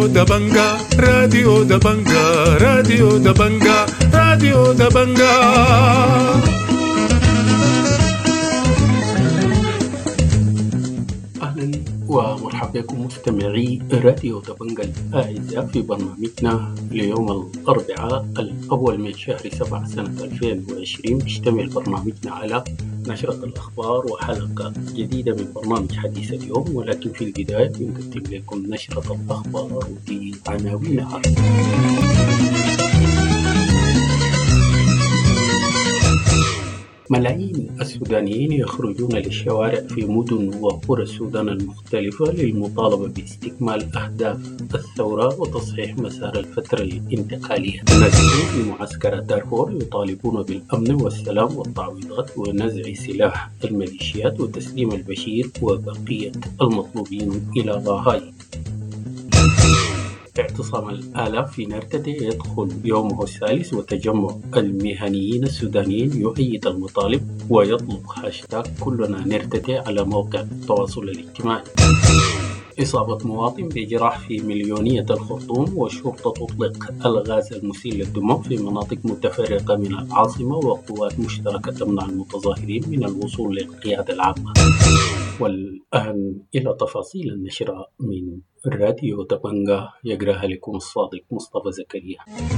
راديو دبنجا راديو دبنجا راديو دبنجا راديو دبنجا. أهلا ومرحبا بكم مستمعي راديو دبنجا الأعزاء في برنامجنا ليوم الأربعاء الأول من شهر 7 سنة 2020. يشتمل برنامجنا على نشرة الأخبار وحلقة جديدة من برنامج حديث اليوم، ولكن في البداية نقدم لكم نشرة الأخبار بعناوينها. ملايين السودانيين يخرجون للشوارع في مدن وقرى السودان المختلفة للمطالبة باستكمال أهداف الثورة وتصحيح مسار الفترة الانتقالية. النازحون في معسكرات دارفور يطالبون بالأمن والسلام والتعويضات ونزع سلاح الميليشيات وتسليم البشير وبقية المطلوبين إلى لاهاي. اعتصام الآلاف في نرتدي يدخل يومه الثالث، وتجمع المهنيين السودانيين يؤيد المطالب ويطلب هاشتاغ كلنا نرتدي على موقع التواصل الاجتماعي. إصابة مواطن بجراح في مليونية الخرطوم، والشرطة تطلق الغاز المسيل للدموع في مناطق متفرقة من العاصمة، وقوات مشتركة تمنع المتظاهرين من الوصول للقيادة العامة. والآن إلى تفاصيل النشرة من راديو دبنجا، يقرأها لكم الصادق مصطفى زكريا.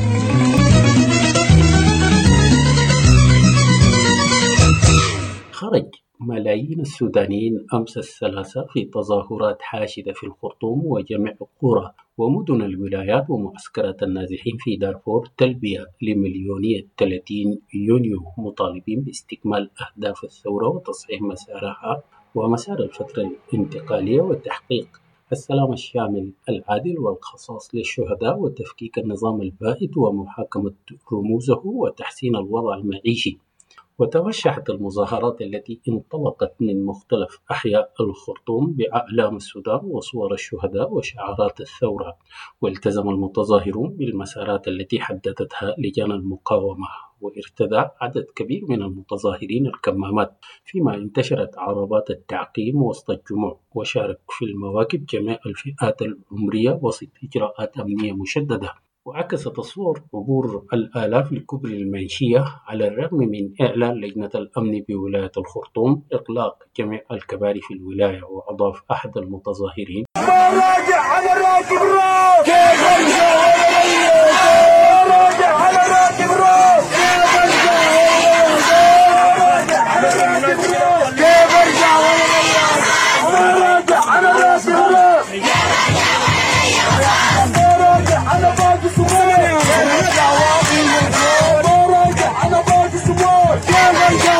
خرج ملايين السودانيين أمس الثلاثاء في تظاهرات حاشدة في الخرطوم وجميع قرى ومدن الولايات ومعسكرات النازحين في دارفور تلبية لمليونية 30 يونيو، مطالبين باستكمال أهداف الثورة وتصحيح مسارها ومسار الفترة الانتقالية وتحقيق السلام الشامل العادل والخصاص للشهداء وتفكيك النظام البائد ومحاكمة رموزه وتحسين الوضع المعيشي. وتوشحت المظاهرات التي انطلقت من مختلف أحياء الخرطوم بأعلام السودان وصور الشهداء وشعارات الثورة، والتزم المتظاهرون بالمسارات التي حددتها لجان المقاومة، وارتدى عدد كبير من المتظاهرين الكمامات، فيما انتشرت عربات التعقيم وسط الجموع، وشارك في المواكب جميع الفئات العمرية وسط إجراءات أمنية مشددة. وعكست الصور عبور الآلاف لكوبري المنشية على الرغم من إعلان لجنة الأمن بولاية الخرطوم إغلاق جميع الكباري في الولاية. وأضاف أحد المتظاهرين: راجع على راكب راس، راجع على راكب راس، راجع على راكب راس، كيف ارجع راجع على راكب راس، راجع على باقي الصبور، راجع على باقي الصبور، كيف ارجع.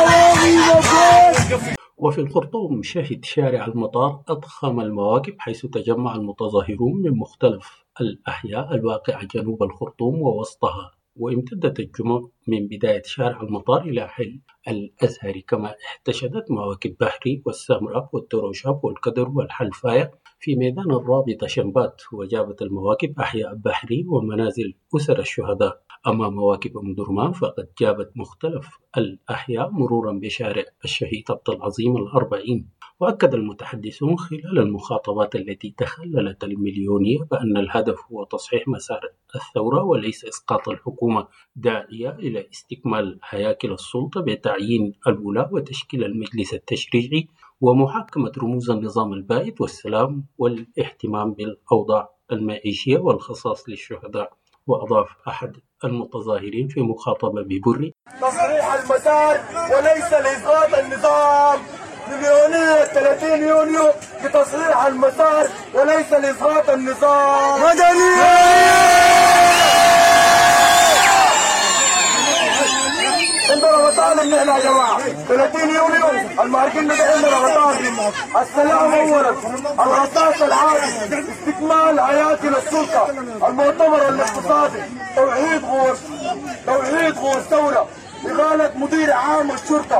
وفي الخرطوم شهد شارع المطار أضخم المواقف، حيث تجمع المتظاهرون من مختلف الأحياء الواقعة جنوب الخرطوم ووسطها، وامتدت الجموع من بداية شارع المطار إلى حي الأزهري، كما احتشدت مواكب بحري والسامراء والتروشاب والكدر والحلفاية في ميدان الرابطة شنبات. وجابت المواكب أحياء بحري ومنازل أسر الشهداء. أما مواكب أم درمان فقد جابت مختلف الأحياء مرورا بشارع الشهيد عبد العظيم الأربعين. وأكد المتحدثون خلال المخاطبات التي تخللت المليونية بأن الهدف هو تصحيح مسار الثورة وليس إسقاط الحكومة، داعية إلى استكمال هياكل السلطة بتعيين الولاة وتشكيل المجلس التشريعي ومحاكمة رموز النظام البائد والسلام والاهتمام بالأوضاع المعيشية والخصاص للشهداء. وأضاف أحد المتظاهرين في مخاطبة ببري: تصحيح المسار وليس لإسقاط النظام. مليونية 30 يونيو لتصحيح المسار وليس لإسقاط النظام. عندنا مطالب نحن يا جماعة. 30 يونيو الماركين ده عندنا مطالب: السلام أولا، الرصاص العادل، استكمال هياكل السلطة، المؤتمر الاقتصادي، توحيد قوى الدولة، إقالة مدير عام الشرطة.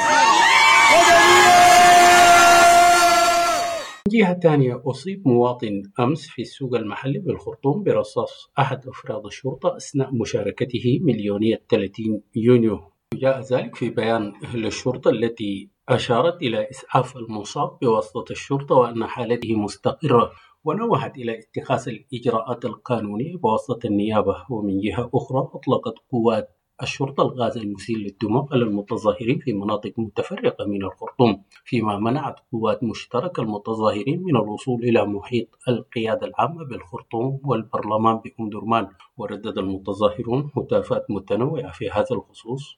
من جهة ثانية، أصيب مواطن أمس في السوق المحلي بالخرطوم برصاص أحد أفراد الشرطة أثناء مشاركته مليونية 30 يونيو. جاء ذلك في بيان للشرطة التي أشارت إلى إسعاف المصاب بواسطة الشرطة وأن حالته مستقرة ونوهت إلى اتخاذ الإجراءات القانونية بواسطة النيابة. ومن جهة أخرى أطلقت قوات الشرطة الغاز المسيل للدماء على المتظاهرين في مناطق متفرقة من الخرطوم، فيما منعت قوات مشتركة المتظاهرين من الوصول إلى محيط القيادة العامة بالخرطوم والبرلمان بأم درمان. وردد المتظاهرون هتافات متنوعة في هذا الخصوص.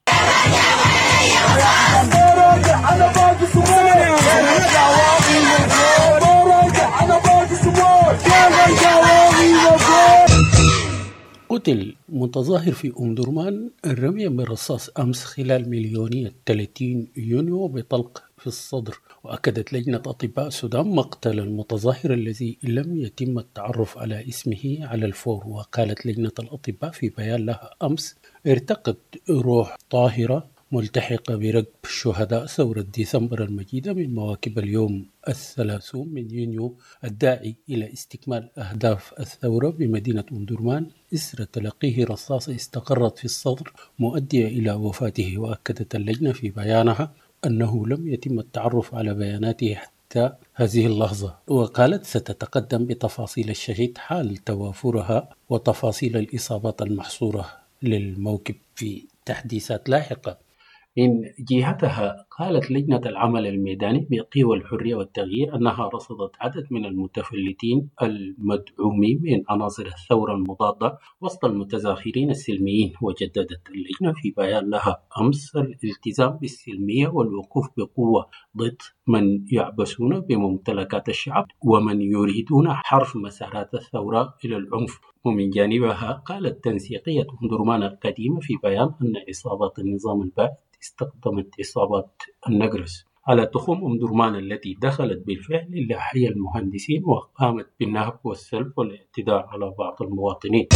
قتل متظاهر في أم درمان رميا بالرصاص أمس خلال مليونية 30 يونيو بطلق في الصدر. وأكدت لجنة أطباء السودان مقتل المتظاهر الذي لم يتم التعرف على اسمه على الفور. وقالت لجنة الأطباء في بيان لها أمس: ارتقت روح طاهرة ملتحقة بركب شهداء ثورة ديسمبر المجيدة من مواكب اليوم 30 يونيو الداعي إلى استكمال أهداف الثورة بمدينة أم درمان إثر تلقيه رصاصة استقرت في الصدر مؤدية إلى وفاته. وأكدت اللجنة في بيانها أنه لم يتم التعرف على بياناته حتى هذه اللحظة. وقالت ستتقدم بتفاصيل الشهيد حال توافرها وتفاصيل الإصابات المحصورة للموكب في تحديثات لاحقة. من جهتها قالت لجنة العمل الميداني بقوى الحرية والتغيير أنها رصدت عدد من المتفلتين المدعومين من عناصر الثورة المضادة وسط المتظاهرين السلميين. وجددت اللجنة في بيان لها أمس الالتزام بالسلمية والوقوف بقوة ضد من يعبثون بممتلكات الشعب ومن يريدون حرف مسارات الثورة إلى العنف. ومن جانبها قالت تنسيقية أم درمان القديمة في بيان أن إصابات النظام البائد استخدمت إصابات النقرس على تخوم أم درمان التي دخلت بالفعل إلى حي المهندسين وقامت بالنهب والسلب والاعتداء على بعض المواطنين.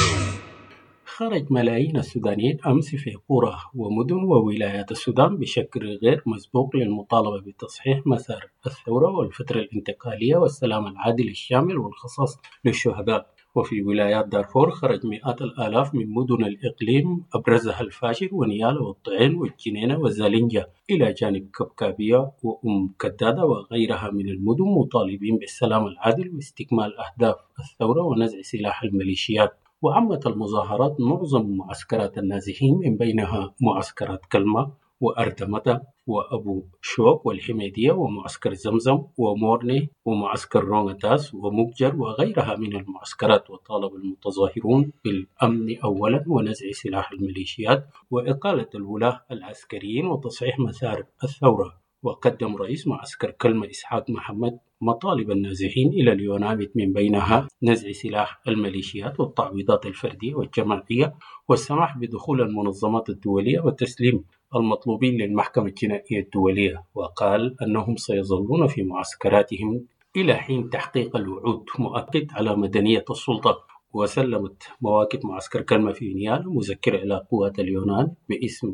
خرج ملايين السودانيين أمس في قرى ومدن وولايات السودان بشكل غير مسبوق للمطالبة بتصحيح مسار الثورة والفترة الانتقالية والسلام العادل الشامل والخصاص للشهداء. وفي ولايات دارفور خرج مئات الآلاف من مدن الإقليم أبرزها الفاشر ونيالا والطعين والجنينة والزالنجة إلى جانب كبكابية وأم كدادة وغيرها من المدن مطالبين بالسلام العادل واستكمال أهداف الثورة ونزع سلاح الميليشيات. وعمت المظاهرات معظم معسكرات النازحين من بينها معسكرات كلمة وأردمتة وأبو شوك والحميدية ومعسكر زمزم ومورني ومعسكر رونغتاس ومكجر وغيرها من المعسكرات. وطالب المتظاهرون بالأمن أولا ونزع سلاح الميليشيات وإقالة الولاة العسكريين وتصحيح مسار الثورة. وقدم رئيس معسكر كلمة إسحاق محمد مطالب النازحين إلى اليوناميت من بينها نزع سلاح الميليشيات والتعويضات الفردية والجماعية والسماح بدخول المنظمات الدولية وتسليم المطلوبين للمحكمة الجنائية الدولية. وقال أنهم سيظلون في معسكراتهم إلى حين تحقيق الوعود، مؤكد على مدنية السلطة. وسلمت مواكب معسكر كلمة في نيالا مذكرة إلى قوات اليونان باسم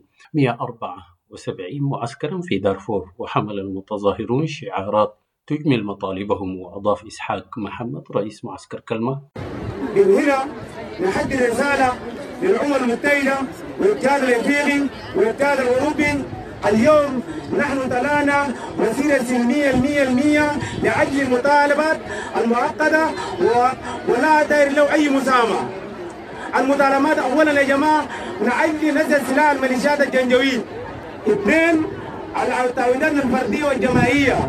174 معسكرا في دارفور. وحمل المتظاهرون شعارات تجمل مطالبهم. وأضاف إسحاق محمد رئيس معسكر كلمة: من هنا نحدد رسالة للأمم المتحدة والاتحاد الإفريقي والاتحاد الأوروبي. اليوم نحن طلعنا مسيرة سلمية 100% لأجل المطالبات المعقدة ولا داير له أي مساهمة. المطالبات أولا يا جماعة نعجل نزل سلاح الميليشيات الجنجويد. اثنين التعويضات الفردية والجماعية.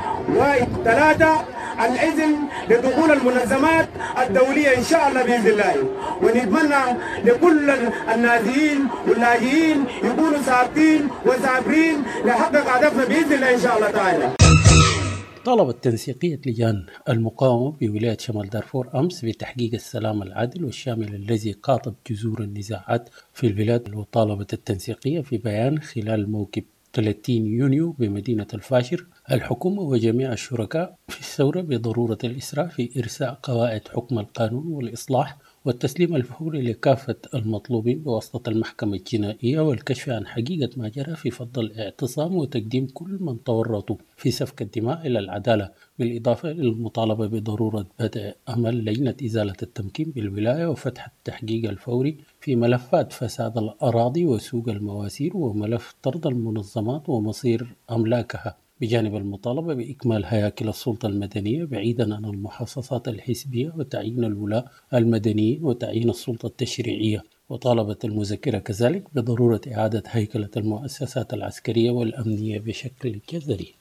وثلاثة الإذن لدخول المنظمات الدولية إن شاء الله بإذن الله. ونتمنى لكل النازحين واللاجئين يكونوا ثابتين وصابرين لحقق هدفنا بإذن الله إن شاء الله تعالى. طلبت تنسيقية لجان المقاومة بولاية شمال دارفور أمس بتحقيق السلام العادل والشامل الذي قاطب جذور النزاعات في البلاد. وطالبت التنسيقية في بيان خلال موكب 30 يونيو بمدينة الفاشر الحكومة وجميع الشركاء في الثورة بضرورة الإسراع في إرساء قواعد حكم القانون والإصلاح والتسليم الفوري لكافة المطلوبين بواسطة المحكمة الجنائية والكشف عن حقيقة ما جرى في فض الاعتصام وتقديم كل من تورطوا في سفك الدماء إلى العدالة، بالإضافة إلى المطالبة بضرورة بدء عمل لجنة إزالة التمكين بالولاية وفتح التحقيق الفوري في ملفات فساد الأراضي وسوق المواسير وملف طرد المنظمات ومصير أملاكها بجانب المطالبة بإكمال هياكل السلطة المدنية بعيدا عن المحاصصات الحزبية وتعيين الولاة المدنيين وتعيين السلطة التشريعية. وطالبت المذكرة كذلك بضرورة إعادة هيكلة المؤسسات العسكرية والأمنية بشكل جذري.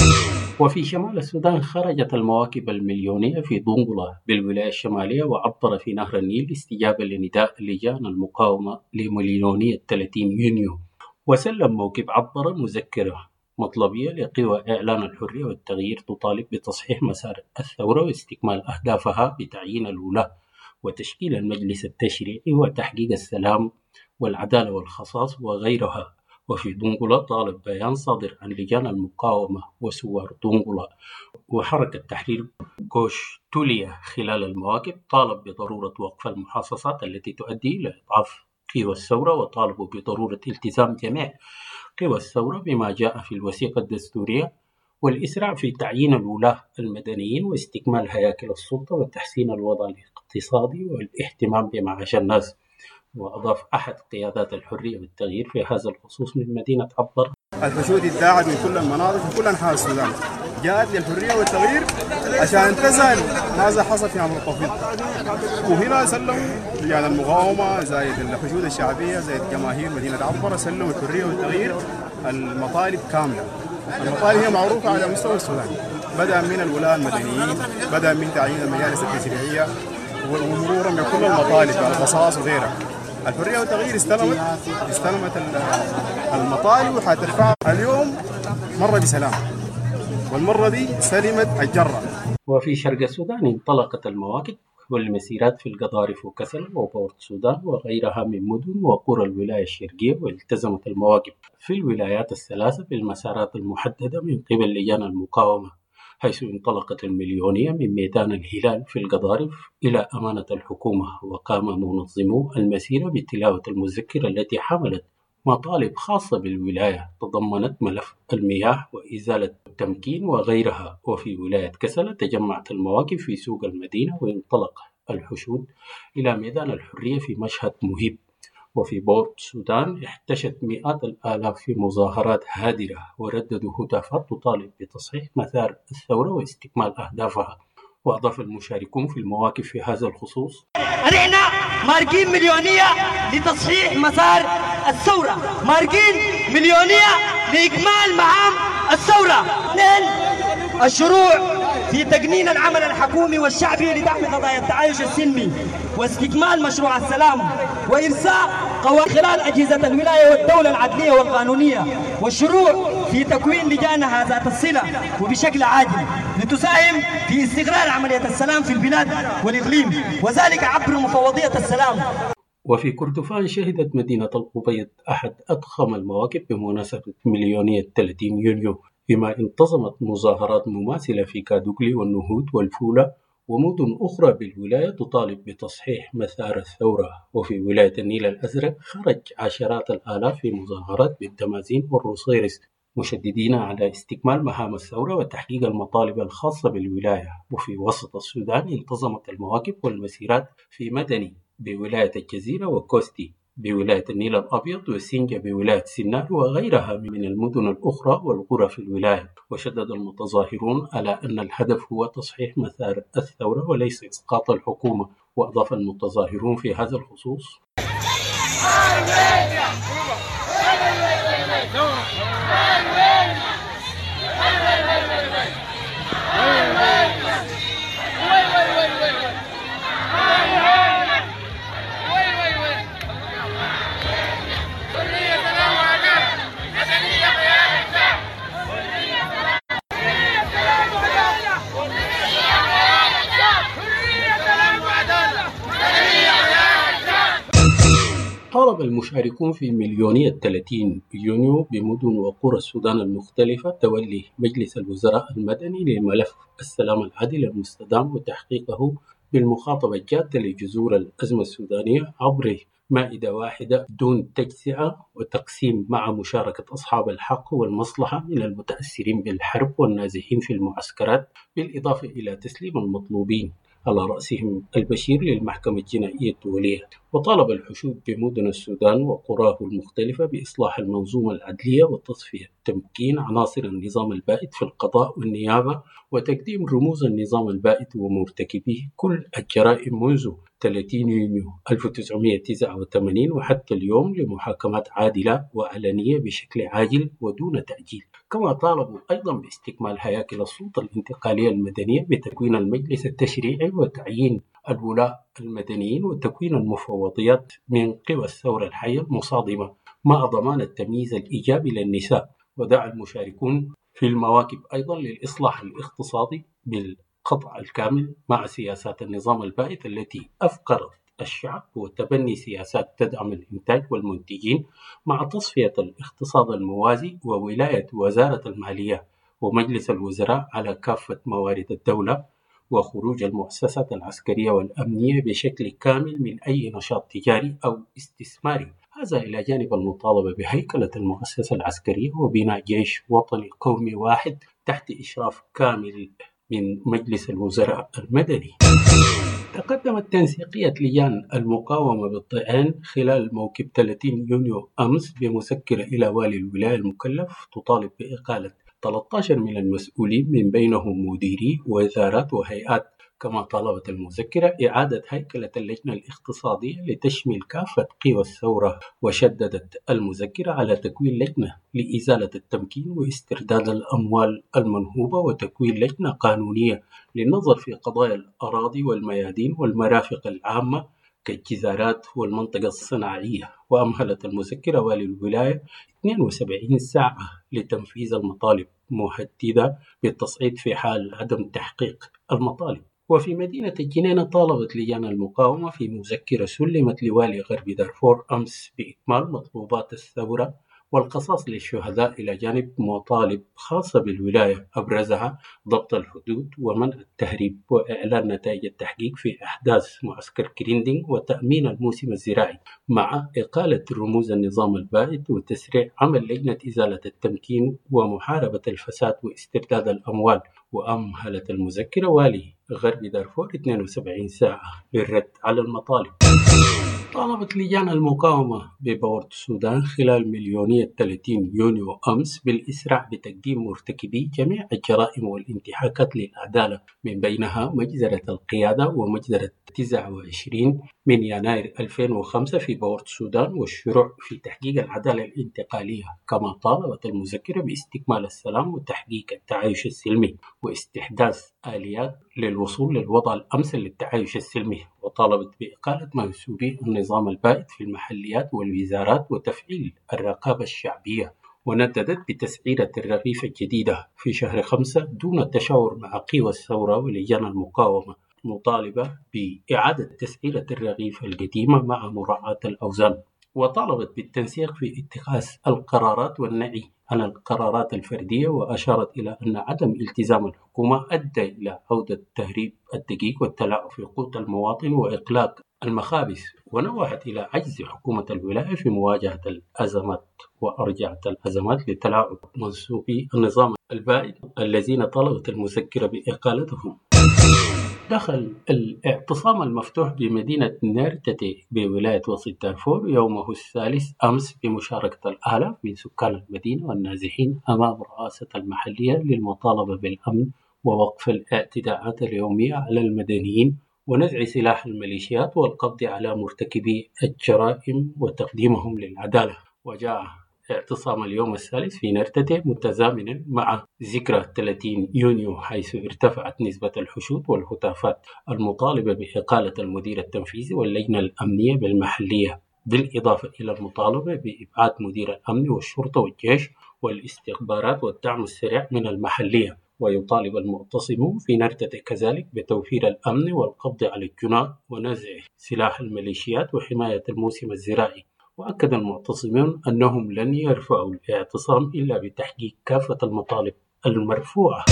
وفي شمال السودان خرجت المواكب المليونية في دونغلا بالولاية الشمالية وعبر في نهر النيل استجابة لنداء لجان المقاومة لمليونية 30 يونيو. وسلم موكب عبر مذكرة مطلبية لقوى إعلان الحرية والتغيير تطالب بتصحيح مسار الثورة واستكمال أهدافها بتعيين الولاة وتشكيل المجلس التشريعي وتحقيق السلام والعدالة والخصاص وغيرها. وفي دونغلا طالب بيان صادر عن لجان المقاومة وثوار دونغلا وحركة تحرير كوش توليا خلال المواكب طالب بضرورة وقف المحاصصات التي تؤدي إلى إضعاف قوى الثورة، وطالبوا بضرورة التزام جميع قوى الثورة بما جاء في الوثيقة الدستورية والإسراع في تعيين الولاة المدنيين واستكمال هياكل السلطة وتحسين الوضع الاقتصادي والاهتمام بمعاش الناس. وأضاف أحد قيادات الحرية والتغيير في هذا الخصوص من مدينة عبر: الحشود ادعت من كل المناطق في كل أنحاء السودان جاءت للحرية والتغيير عشان تزال ماذا حصل في عمر الطفيل، وهنا سلموا لجان المقاومة زائد الحشود الشعبية زائد جماهير مدينة عبر سلموا الحرية والتغيير المطالب كاملة. المطالب هي معروفة على مستوى السودان، بدأ من الولاة المدنيين، بدأ من تعيين المجالس التشريعية ومرورا بكل المطالب القصاص وغيرها. الحرية والتغيير استلمت المطالب وحترفعها اليوم مرة بسلام، والمرة دي سلمت الجرة. وفي شرق السودان انطلقت المواكب والمسيرات في القضارف وكسل وبورت السودان وغيرها من مدن وقرى الولاية الشرقية، والتزمت المواكب في الولايات الثلاثة بالمسارات المحددة من قبل لجان المقاومة، حيث انطلقت المليونية من ميدان الهلال في القضارف إلى أمانة الحكومة. وقام منظمو المسيرة بتلاوة المذكرة التي حملت مطالب خاصة بالولاية تضمنت ملف المياه وإزالة التمكين وغيرها. وفي ولاية كسل تجمعت المواكب في سوق المدينة وانطلق الحشود إلى ميدان الحرية في مشهد مهيب. وفي بورت السودان احتشد مئات الآلاف في مظاهرات هادرة ورددوا هتافات تطالب بتصحيح مسار الثورة واستكمال أهدافها. وأضاف المشاركون في المواقف في هذا الخصوص: نحن مارقين مليونية لتصحيح مسار الثورة، مارقين مليونية لإكمال مهام الثورة. الشروع في تقنين العمل الحكومي والشعبي لدعم قضايا التعايش السلمي واستكمال مشروع السلام وإرساء قوانين خلال أجهزة الولاية والدولة العدلية والقانونية، والشروع في تكوين لجانها ذات الصلة وبشكل عاجل لتساهم في استقرار عملية السلام في البلاد والإقليم، وذلك عبر مفوضية السلام. وفي كردفان شهدت مدينة الأبيض أحد أضخم المواقف بمناسبة مليونية 30 يونيو، فيما انتظمت مظاهرات مماثلة في كادوغلي والنهود والفولة ومدن أخرى بالولاية تطالب بتصحيح مسار الثورة. وفي ولاية النيل الأزرق خرج عشرات الآلاف في مظاهرات بالتمازين والروسيرس مشددين على استكمال مهام الثورة وتحقيق المطالب الخاصة بالولاية. وفي وسط السودان انتظمت المواكب والمسيرات في مدني بولاية الجزيرة وكوستي بولاية النيل الأبيض وسينجا بولاية سينار وغيرها من المدن الأخرى والقرى في الولاية. وشدد المتظاهرون على أن الهدف هو تصحيح مسار الثورة وليس إسقاط الحكومة. وأضاف المتظاهرون في هذا الخصوص: طالب المشاركون في مليونية 30 يونيو بمدن وقرى السودان المختلفة تولي مجلس الوزراء المدني لملف السلام العادل المستدام وتحقيقه بالمخاطبة الجادة لجذور الأزمة السودانية عبر مائدة واحدة دون تجزئة وتقسيم، مع مشاركة أصحاب الحق والمصلحة من المتأثرين بالحرب والنازحين في المعسكرات، بالإضافة إلى تسليم المطلوبين على رأسهم البشير للمحكمة الجنائية الدولية. وطالب الحشود بمدن السودان وقراه المختلفة بإصلاح المنظومة العدلية وتصفية تمكين عناصر النظام البائد في القضاء والنيابة وتقديم رموز النظام البائد ومرتكبيه كل الجرائم منذ 30 يونيو 1989 وحتى اليوم لمحاكمات عادلة وعلنية بشكل عاجل ودون تأجيل. كما طالبوا أيضا باستكمال هياكل السلطة الانتقالية المدنية بتكوين المجلس التشريعي وتعيين الولاة المدنيين وتكوين المفوضيات من قوى الثورة الحية المصادمة مع ضمان التمييز الإيجابي للنساء. ودعا المشاركون في المواكب أيضا للإصلاح الاقتصادي بالقطع الكامل مع سياسات النظام البائد التي أفقرت الشعب وتبني سياسات تدعم الإنتاج والمنتجين مع تصفية الاقتصاد الموازي وولاية وزارة المالية ومجلس الوزراء على كافة موارد الدولة وخروج المؤسسات العسكرية والأمنية بشكل كامل من أي نشاط تجاري أو استثماري. هذا إلى جانب المطالبة بهيكلة المؤسسة العسكرية وبناء جيش وطني قومي واحد تحت إشراف كامل من مجلس الوزراء المدني. تقدمت تنسيقية لجان المقاومة بالطعن خلال موكب 30 يونيو أمس بمذكرة إلى والي الولاية المكلف تطالب بإقالة 13 من المسؤولين من بينهم مديري وزارات وهيئات. كما طالبت المذكرة إعادة هيكلة اللجنة الاقتصادية لتشمل كافة قوى الثورة. وشددت المذكرة على تكوين لجنة لإزالة التمكين واسترداد الأموال المنهوبة وتكوين لجنة قانونية للنظر في قضايا الأراضي والميادين والمرافق العامة كالجزارات والمنطقة الصناعية. وأمهلت المذكرة والي الولاية 72 ساعة لتنفيذ المطالب مهددة بالتصعيد في حال عدم تحقيق المطالب. وفي مدينة الجنينة طالبت لجان المقاومة في مذكرة سلمت لوالي غرب دارفور أمس بإكمال مطلوبات الثورة والقصاص للشهداء إلى جانب مطالب خاصة بالولاية أبرزها ضبط الحدود ومنع التهريب وإعلان نتائج التحقيق في أحداث معسكر كريندينغ وتأمين الموسم الزراعي مع إقالة رموز النظام البائد وتسريع عمل لجنة إزالة التمكين ومحاربة الفساد واسترداد الأموال. وأمهلت المذكرة والي غرب دارفور 72 ساعة للرد على المطالب. طالبت لجان المقاومة ببورت السودان خلال مليونية 30 يونيو أمس بالإسراع بتقديم مرتكبي جميع الجرائم والانتهاكات للعدالة من بينها مجزرة القيادة ومجزرة 29 من يناير 2005 في بورت السودان والشروع في تحقيق العدالة الانتقالية. كما طالبت المذكرة باستكمال السلام وتحقيق التعايش السلمي واستحداث آليات للوصول للوضع الأمثل للتعايش السلمي. وطالبت بإقالة منسوبي النظام البائد في المحليات والوزارات وتفعيل الرقابة الشعبية. ونددت بتسعيرة الرغيف الجديدة في شهر 5 دون التشاور مع قوى الثورة ولجان المقاومة، مطالبة بإعادة تسعيرة الرغيف القديمة مع مراعاة الأوزان. وطالبت بالتنسيق في اتخاذ القرارات والنهي عن القرارات الفردية. وأشارت إلى أن عدم التزام الحكومة أدى إلى عودة تهريب الدقيق والتلاعب في قوت المواطن وإغلاق المخابز. ونوهت إلى عجز حكومة الولاية في مواجهة الأزمات وأرجعت الأزمات لتلاعب منسوبي النظام البائد الذين طلبت المذكرة بإقالتهم. دخل الاعتصام المفتوح بمدينة نيرتتي بولاية وسط دارفور يومه الثالث أمس بمشاركة الآلاف من سكان المدينة والنازحين أمام رئاسة المحلية للمطالبة بالأمن ووقف الاعتداءات اليومية على المدنيين ونزع سلاح الميليشيات والقبض على مرتكبي الجرائم وتقديمهم للعدالة. وجاء اعتصام اليوم الثالث في نيرتتي متزامنا مع ذكرى 30 يونيو حيث ارتفعت نسبة الحشود والهتافات المطالبة بإقالة المدير التنفيذي واللجنة الأمنية بالمحلية، بالإضافة إلى المطالبة بإبعاد مدير الأمن والشرطة والجيش والاستخبارات والدعم السريع من المحلية. ويطالب المعتصمون في نيرتتي كذلك بتوفير الأمن والقبض على الجنود ونزع سلاح الميليشيات وحماية الموسم الزراعي. وأكد المعتصمون أنهم لن يرفعوا الاعتصام إلا بتحقيق كافة المطالب المرفوعة.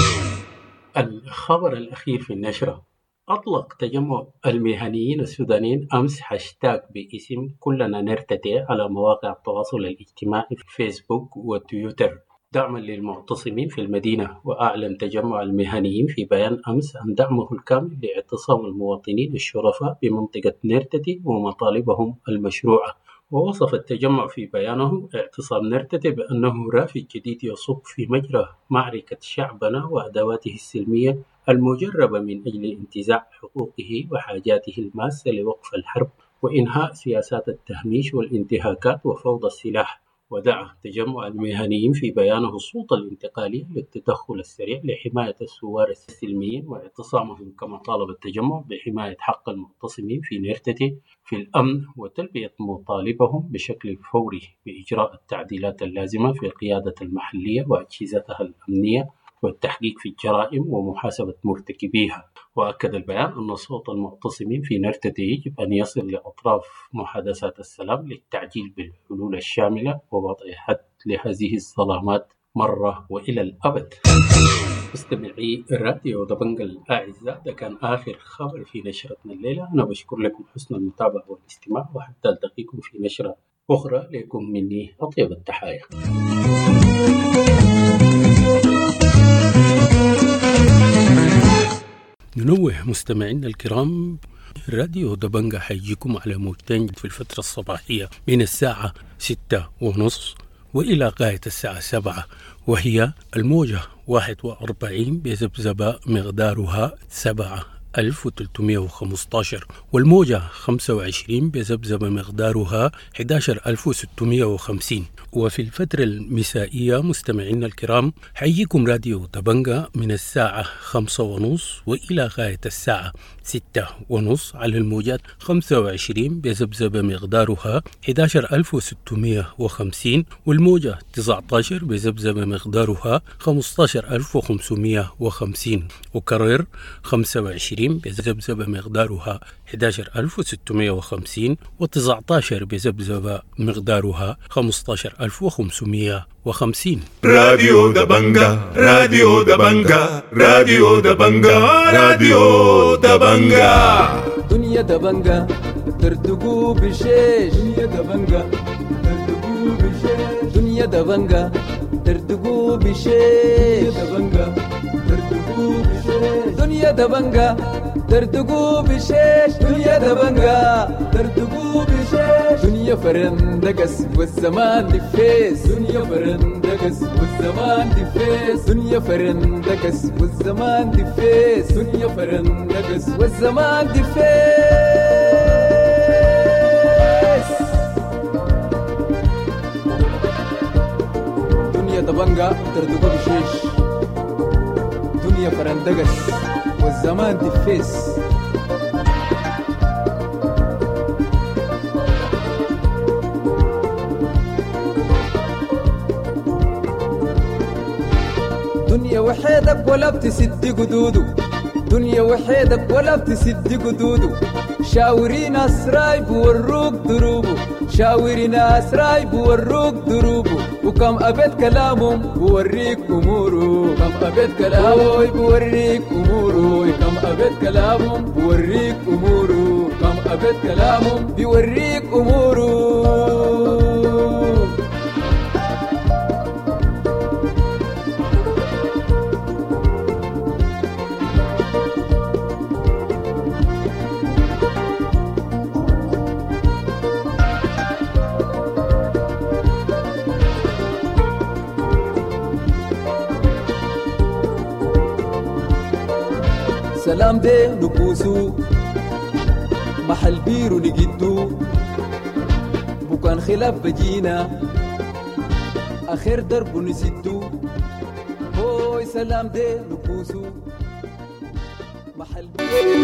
الخبر الأخير في النشرة: أطلق تجمع المهنيين السودانيين أمس هاشتاج باسم كلنا نرتدي على مواقع التواصل الاجتماعي في فيسبوك وتويتر دعما للمعتصمين في المدينة. وأعلن تجمع المهنيين في بيان أمس عن دعمه الكامل لاعتصام المواطنين الشرفاء بمنطقة نيرتتي ومطالبهم المشروعة. ووصف التجمع في بيانه اعتصام نرتة بأنه رافد جديد يصب في مجرى معركة شعبنا وأدواته السلمية المجربة من أجل انتزاع حقوقه وحاجاته الماسة لوقف الحرب وإنهاء سياسات التهميش والانتهاكات وفوضى السلاح. ودعا تجمع المهنيين في بيانه السلطة الانتقالية للتدخل السريع لحماية الثوار السلميين واعتصامهم، كما طالب التجمع بحماية حق المعتصمين في نيرتتي في الأمن وتلبية مطالبهم بشكل فوري بإجراء التعديلات اللازمة في القيادة المحلية وأجهزتها الأمنية والتحقيق في الجرائم ومحاسبة مرتكبيها. وأكد البيان أن صوت المعتصمين في نرتة يجب أن يصل لأطراف محادثات السلام للتعجيل بالحلول الشاملة ووضع حد لهذه الظلامات مرة وإلى الأبد. مستمعي الراديو دبنجة الأعزاء، ده كان آخر خبر في نشرتنا الليلة. أنا بشكر لكم حسن المتابعة والاستماع، وحتى ألتقيكم في نشرة أخرى لكم مني أطيب التحايا. ننوه مستمعينا الكرام، راديو دبنجة حيجيكم على موجتين في الفترة الصباحية من الساعة 6:30 وإلى غاية الساعة 7، وهي الموجة 41 بذبذبة مقدارها 7315، والموجة 25 بذبذبة مقدارها 11650. وفي الفترة المسائية مستمعينا الكرام حييكم راديو دبنجة من الساعة 5:30 وإلى غاية الساعة 6:30 على الموجات 25 بذبذبة مقدارها 11650، والموجة 19 بذبذبة مقدارها 15550، وكرر 25 بذبذبة مقدارها 11650 و19 بذبذبة مقدارها 15550. راديو دبنجة، راديو دبنجة، راديو دبنجة، راديو دبنجة. دنيا دبنجة ترتقو بشيش، دنيا دبنجة ترتقو بشيش، دنيا دبنجة ترتقو بشيش، دبنجة ترتقو بشيش، دنيا دبنجة ترتقو بشيش، دنيا دبنجة ترتقو بشيش، دنيا فرندقس والزمان دفيس، دنيا فرندقس والزمان دفيس، دنيا فرندقس والزمان دفيس، دنيا فرندقس والزمان دفيس. دنيا دبنجة ترتقو بشيش، دنيا فرندقس والزمان دفيس. دنيا وحيدك ولا بتسد قدوده، دنيا وحيدك ولا بتسد قدوده، شاوري ناس راي بوروك دروبه، شاوري ناس راي بوروك دروبه، وكم أبد كلامهم بوريك أموره، كم أبد كلامهم بوريك أموره، كم أبد كلامهم بوريك أموره، كم أبد كلامهم بوريك أموره. سلام دي نبوسو محل بيرو نجدو، بكان خلاف بجينا آخر درب نسدو، هوي سلام دي نبوسو محل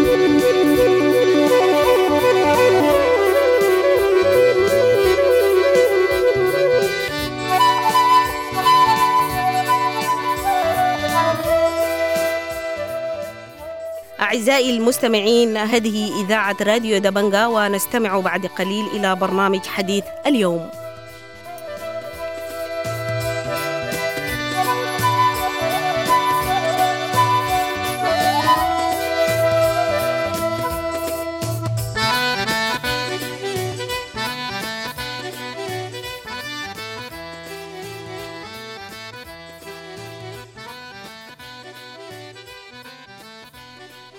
أعزائي المستمعين، هذه إذاعة راديو دبنجة، ونستمع بعد قليل إلى برنامج حديث اليوم.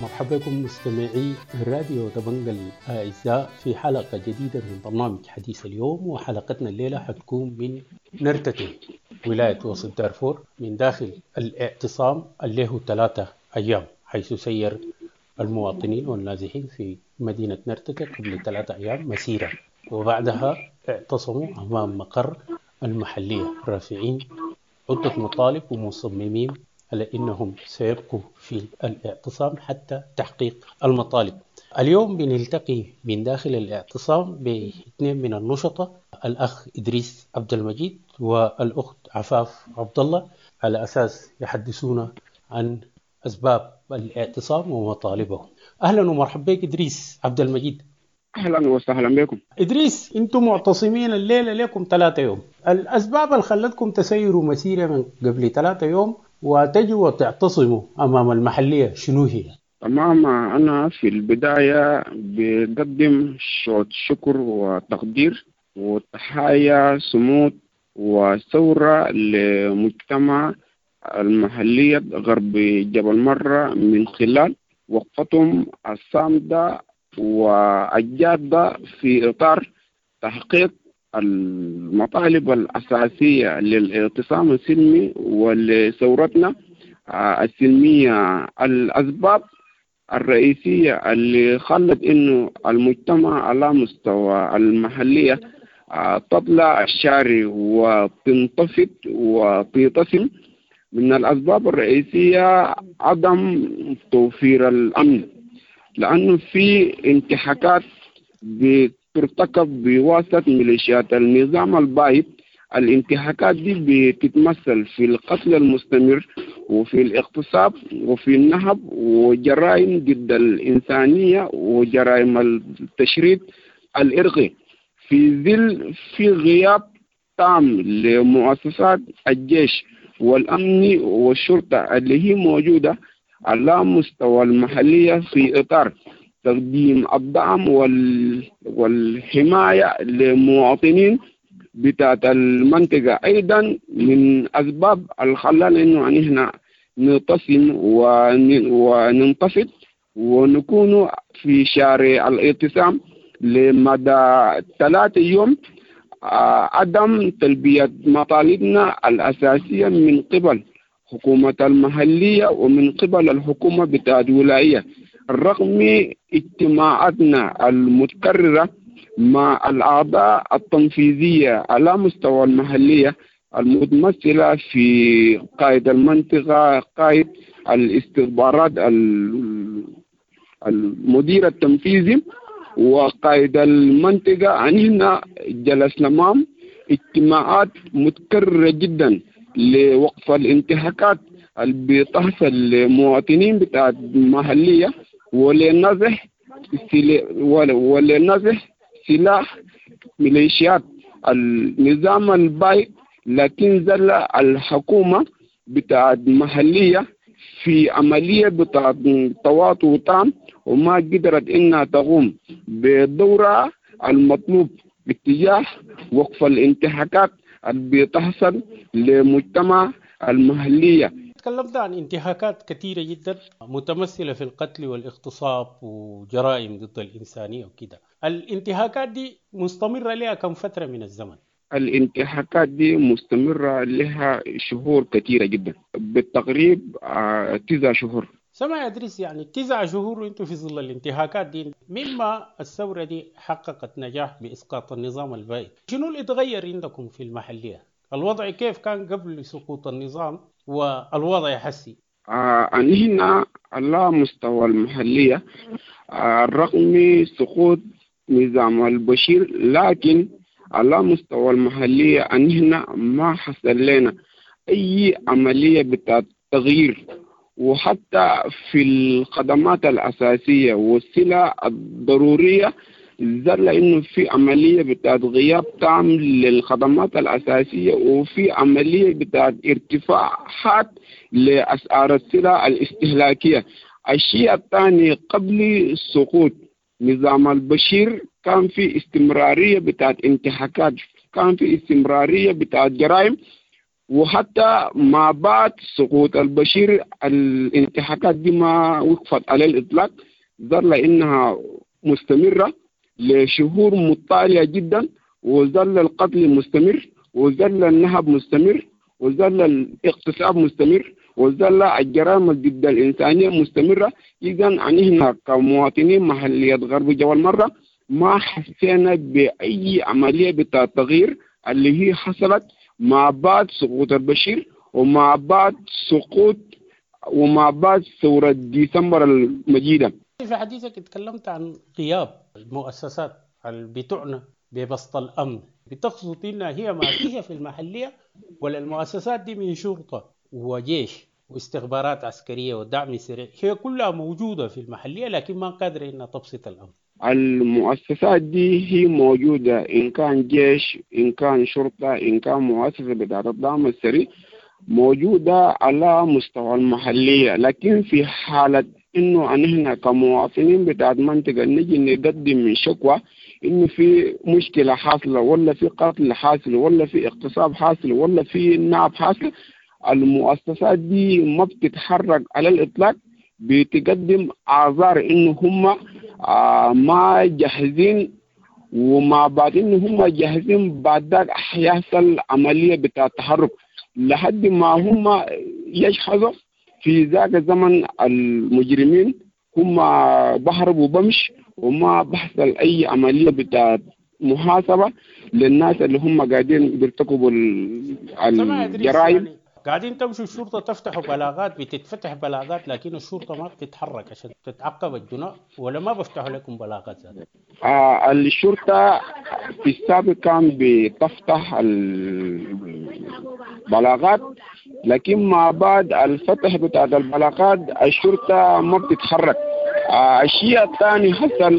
مرحبا بكم مستمعي راديو دبنجة الأعزاء في حلقة جديدة من برنامج حديث اليوم. وحلقتنا الليلة حتكون من نرتتي ولاية وسط دارفور من داخل الاعتصام اللي له 3 أيام، حيث سير المواطنين والنازحين في مدينة نرتتي قبل 3 أيام مسيرة، وبعدها اعتصموا أمام مقر المحلية رافعين عدة مطالب ومصممين على أنهم سيبقوا في الاعتصام حتى تحقيق المطالب. اليوم بنلتقي من داخل الاعتصام باثنين من النشطة، الأخ إدريس عبد المجيد والأخت عفاف عبد الله، على أساس يحدثونا عن أسباب الاعتصام ومطالبهم. أهلا ومرحبا بك إدريس عبد المجيد. أهلا وسهلا بكم. إدريس، أنتم معتصمين الليلة لكم 3 يوم، الأسباب اللي خلتكم تسيروا مسيرة من قبل 3 يوم وتجوا وتعتصموا أمام المحلية شنو هي؟ تمام، أنا في البداية بقدم شوط شكر وتقدير وتحايا صمود وثورة لمجتمع المحلية غرب جبل مرة من خلال وقفتهم الصامدة والجادة في إطار تحقيق المطالب الأساسية للاعتصام السلمي ولثورتنا السلمية. الأسباب الرئيسية اللي خلت إنه المجتمع على مستوى المحلية تطلع الشارع وتنتفض وتعتصم، من الأسباب الرئيسية عدم توفير الأمن، لأنه في انتهاكات بترتكب بواسطة ميليشيات النظام البائد. الانتهاكات دي بتتمثل في القتل المستمر وفي الاغتصاب وفي النهب وجرائم ضد الإنسانية وجرائم التشريد الإرقي، في غياب تام لمؤسسات الجيش والأمن والشرطة اللي هي موجودة على مستوى المحلية في إطار تقديم الدعم والحماية لمواطنين بتاعت المنطقة. أيضا من أسباب الخلال إنه هنا نتصم وننتفض ونكون في شارع الاعتصام لمدى 3 يوم، عدم تلبية مطالبنا الأساسية من قبل حكومة المحلية ومن قبل الحكومة بتاعت الولاية، رغم اجتماعاتنا المتكررة مع الأعضاء التنفيذية على مستوى المحلية المتمثلة في قائد المنطقة، قائد الاستخبارات، المدير التنفيذي وقائد المنطقة. هنا جلسنا معهم اجتماعات متكررة جدا لوقف الانتهاكات اللي بتحصل لمواطنين بتاع المحلية ولنزح سلاح ميليشيات النظام البائد، لكن زل الحكومة بتاع المحلية في عملية بتاع تواطؤ تام وما قدرت إنها تقوم بدورها المطلوب باتجاه وقف الانتهاكات اللي بتحصل لمجتمع المحلية. تكلمت عن انتهاكات كثيرة جدا متمثلة في القتل والاغتصاب وجرائم ضد الإنسانية وكده. الانتهاكات دي مستمرة لها كم فترة من الزمن؟ الانتهاكات دي مستمرة لها شهور كثيرة جدا، بالتقريب 9 شهور. سمع يا إدريس، يعني 9 شهور وانتم في ظل الانتهاكات دي، مما الثورة دي حققت نجاح بإسقاط النظام البائد. شنو اللي تغير عندكم في المحلية؟ الوضع كيف كان قبل سقوط النظام والوضع حسي؟ هنا على مستوى المحلية رغم سقوط نظام البشير، لكن على مستوى المحلية هنا ما حصل لنا أي عملية بتاع تغيير، وحتى في الخدمات الأساسية والسلع الضرورية زال إنه في عملية بتاعت غياب تام للخدمات الأساسية، وفي عملية بتاعت ارتفاعات لأسعار السلع الاستهلاكية. الشيء الثاني، قبل سقوط نظام البشير كان في استمرارية بتاعت انتهاكات، كان في استمرارية بتاعت جرائم، وحتى مع بعد سقوط البشير الانتهاكات دي ما وقفت على الإطلاق، ظل إنها مستمرة لشهور متتالية جدا، وظل القتل مستمر، وظل النهب مستمر، وظل الاغتصاب مستمر، وظل الجرائم ضد الإنسانية مستمرة. إذا نحن كمواطنين محلية غرب جبل مرة ما حسينا بأي عملية بتاع التغيير اللي هي حصلت مع بعد سقوط البشير ومع بعد ثورة ديسمبر المجيدة. في حديثك اتكلمت عن غياب المؤسسات اللي بتعنى ببسط الأمن، بتقصد إنها هي ما فيها في المحلية، ولا المؤسسات دي من شرطة وجيش واستخبارات عسكرية ودعم سريع هي كلها موجودة في المحلية لكن ما قادرة إنها تبسط الأمن؟ المؤسسات دي هي موجودة، إن كان جيش، إن كان شرطة، إن كان مؤسسة بتاعت الدعم السريع، موجودة على مستوى المحلية. لكن في حالة إنه نحن كمواطنين بتاعت منطقة نجي نقدم من شكوى إنه في مشكلة حاصلة، ولا في قتل حاصل، ولا في اغتصاب حاصل، ولا في نهب حاصل، المؤسسات دي ما بتتحرك على الإطلاق، بتقدم أعذار إنه هم ما جاهزين، ومع بعد إنه هم جاهزين بعد ذلك يحصل عملية بتاع التحرك لحد ما هم يجهزوا. في ذاك الزمن المجرمين هم بهربوا وبمش، وما بحصل أي عملية بتاع محاسبة للناس اللي هم قاعدين بيرتكبوا الجرائم. يعني قاعدين تمشوا الشرطة تفتحوا بلاغات، بتتفتح بلاغات لكن الشرطة ما بتتحرك عشان تتعقب الجناء، ولا ما بفتحوا لكم بلاغات ذاتها؟ الشرطة في السابق كان بتفتح البلاغات، لكن مع بعد الفتح بتاع البلاغات الشرطة ما بتتحرك. الشيء الثاني حصل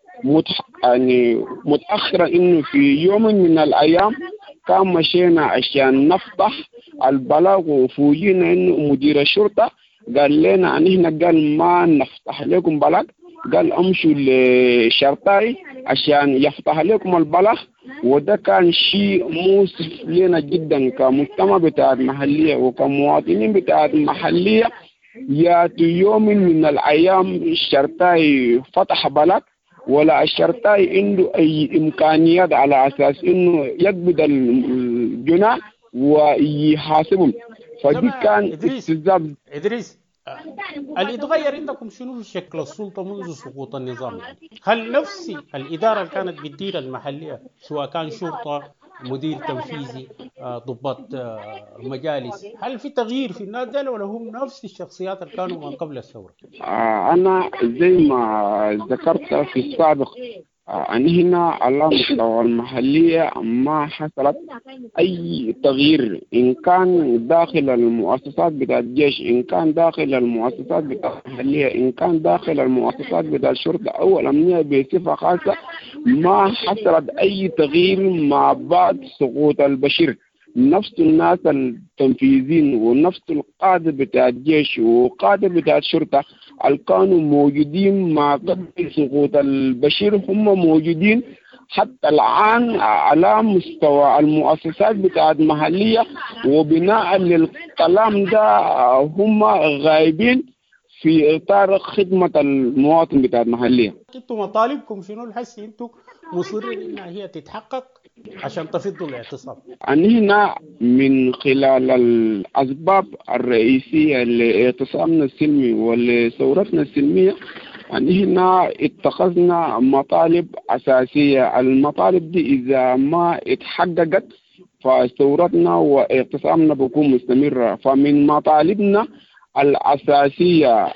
يعني متأخرا، إنه في يوم من الأيام كان مشينا عشان نفتح البلاغ، وفوجينا إنه مدير الشرطة قال لنا هنا قال ما نفتح لكم بلاغ، قال امشوا للشرطاي عشان يفتح لكم البلاغ. وده كان شيء مؤسف لنا جدا كمجتمع بتاع المحلية وكمواطنين بتاع المحلية. ياتي يوم من الأيام الشرطاي فتح بلاغ، ولا الشرطاي عنده أي إمكانيات على أساس إنه يقبض الجناح ويحاسبهم. فدي كان استفزاز. إدريس، اللي اتغير عندكم شنو في شكل السلطة منذ سقوط النظام؟ هل نفس الإدارة اللي كانت بتدير المحلية سواء كان شرطة، مدير تنفيذي، ضباط مجالس، هل في تغيير في الناس دول ولا هم نفس الشخصيات اللي كانوا من قبل الثورة؟ أنا زي ما ذكرت في السابق هنا على مستوى المحلية ما حصلت أي تغيير، إن كان داخل المؤسسات بتاع الجيش، إن كان داخل المؤسسات بتاع المحلية، إن كان داخل المؤسسات بتاع الشرطة أو الأمنية بصفة خاصة، ما حصلت أي تغيير مع بعد سقوط البشير. نفس الناس التنفيذيين ونفس القادة بتاع الجيش وقادة بتاع الشرطة اللي كانوا موجودين مع قبل سقوط البشير هم موجودين حتى الآن على مستوى المؤسسات بتاع المحلية، وبناء للكلام ده هم غايبين في إطار خدمة المواطن بتاع المحلية. انتم مطالبكم شنو الحسي؟ انتم مصرين انها هي تتحقق عشان تفضوا الاعتصام؟ هنا من خلال الأسباب الرئيسية لاعتصامنا السلمي ولثورتنا السلمية، هنا اتخذنا مطالب أساسية. المطالب دي إذا ما اتحققت فثورتنا واعتصامنا بكون مستمرة. فمن مطالبنا الأساسية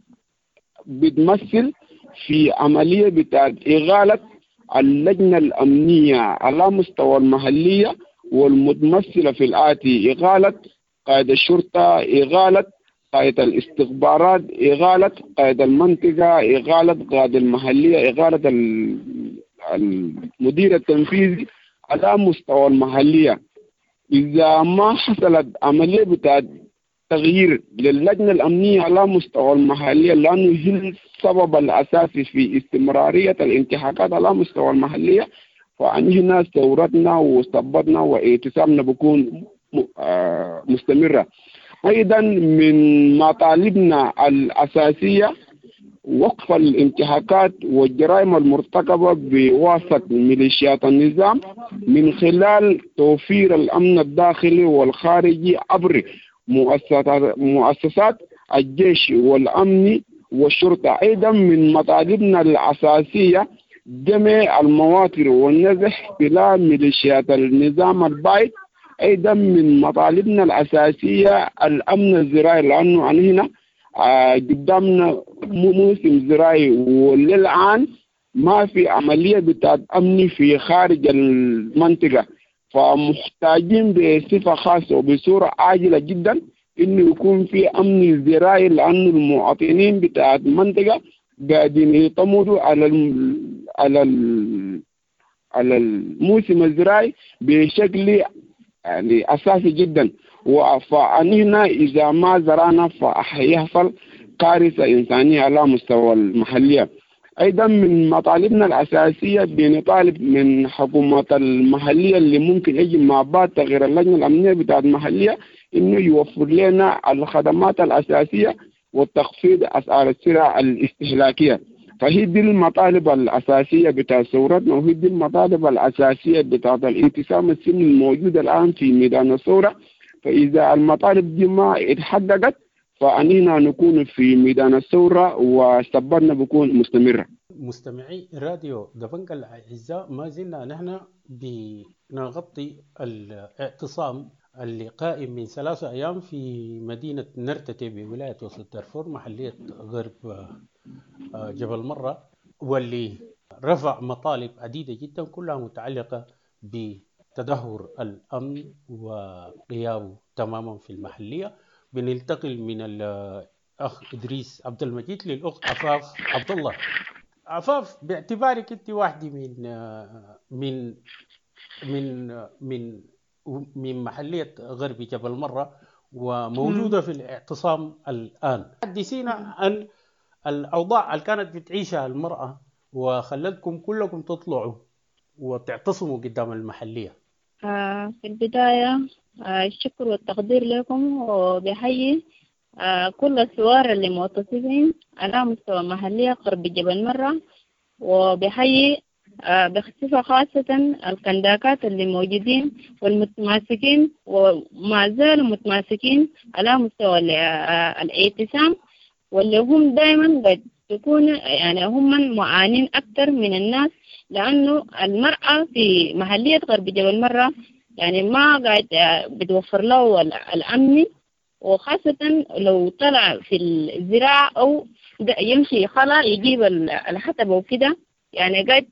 بتمثل في عملية بتاعت إغالة اللجنة الأمنية على مستوى المحلية، والمتمثلة في الآتي: إغالة قائد الشرطة، إغالة قائد الاستخبارات، إغالة قائد المنطقة، إغالة قائد المحلية، إغالة المدير التنفيذي على مستوى المحلية. إذا ما حصلت عملية بتاعت تغيير للجنة الأمنية على مستوى المحلية، لأنه هي السبب الأساسي في استمرارية الانتهاكات على مستوى المحلية، فهنا ثورتنا وصبتنا واعتصامنا بكون مستمرة. أيضا من مطالبنا الأساسية وقف الانتهاكات والجرائم المرتكبة بواسطة ميليشيات النظام من خلال توفير الأمن الداخلي والخارجي عبر مؤسسات الجيش والأمن والشرطة. أيضا من مطالبنا الأساسية جمع المواطن والنزح بلا ميليشيات النظام البائد. أيضا من مطالبنا الأساسية الأمن الزراعي، لأنه هنا قدامنا موسم زراعي وللآن ما في عملية بتاعت أمني في خارج المنطقة، فمحتاجين بصفة خاصة وبصورة عاجلة جدا إنه يكون في أمن زراعي، لأن المواطنين بتاعت المنطقة قاعدين يعتمدوا على الموسم الزراعي بشكل يعني أساسي جدا. فأننا إذا ما زرعنا فيحصل كارثة إنسانية على مستوى المحلية. أيضا من مطالبنا الأساسية بنطالب من حكومة المحلية اللي ممكن يجي مع بعض تغيير اللجنة الأمنية بتاعت المحلية إنه يوفر لنا الخدمات الأساسية وتخفيض أسعار السلع الاستهلاكية. فهي دي المطالب الأساسية بتاع ثورتنا، وهي دي المطالب الأساسية بتاع الانقسام السلمي الموجودة الآن في ميدان الثورة. فإذا المطالب دي ما اتحققت فأننا نكون في ميدان الثورة وسببنا بكون مستمرة. مستمعي راديو دبنجا الأعزاء، ما زلنا نحن بنغطي الاعتصام اللي قائم من 3 أيام في مدينة نرتتي بولاية وسط دارفور محلية غرب جبل مرة، واللي رفع مطالب عديدة جدا كلها متعلقة بتدهور الأمن وغيابه تماما في المحلية. بننتقل من الأخ إدريس عبد المجيد للأخت عفاف عبد الله. عفاف، باعتبارك أنت واحدة من من من من محلية غرب جبل مرة وموجودة في الاعتصام الآن، حدثينا عن الأوضاع اللي كانت بتعيشها المرأة وخلتكم كلكم تطلعوا وتعتصموا قدام المحلية. في البداية الشكر والتقدير لكم، وبحيي كل الثوار اللي معتصمين على مستوى المحلية قرب جبل مرة، وبحيي باختصاص خاصة الكنداكات اللي موجودين والمتماسكين وما زالوا متماسكين على مستوى الاعتصام، واللي هم دائما قد يكونوا يعني هم معانين أكثر من الناس، لأنه المرأة في محلية غرب جبل مرة يعني ما قاعد بتوفر له الأمن، وخاصة لو طلع في الزراعة أو يمشي خلا يجيب الحطب وكده، يعني قاعد